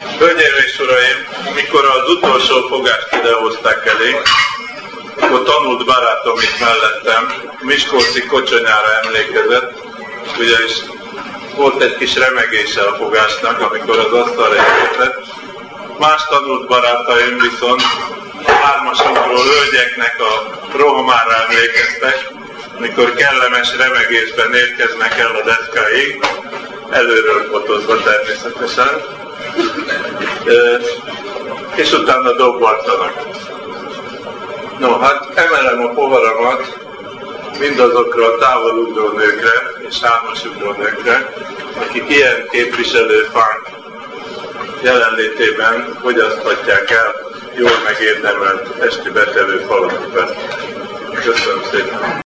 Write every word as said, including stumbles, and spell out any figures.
Hölgyeim és uraim, amikor az utolsó fogást idehozták elé, akkor tanult barátom itt mellettem, Miskolci kocsonyára emlékezett, ugyanis volt egy kis remegése a fogásnak, amikor az asztalra érkezett. Más tanult barátaim viszont hármasunkról hölgyeknek a rohamára emlékeztek, mikor kellemes remegésben érkeznek el a deszkáig, előről fotózva természetesen, és utána dobbantanak. No, hát emelem a poharamat mindazokra a távolugró nőkre és hármasugró nőkre, akik ilyen képviselőfánk jelenlétében fogyaszthatják el jól megérdemelt esti betevő falatokat. Köszönöm szépen!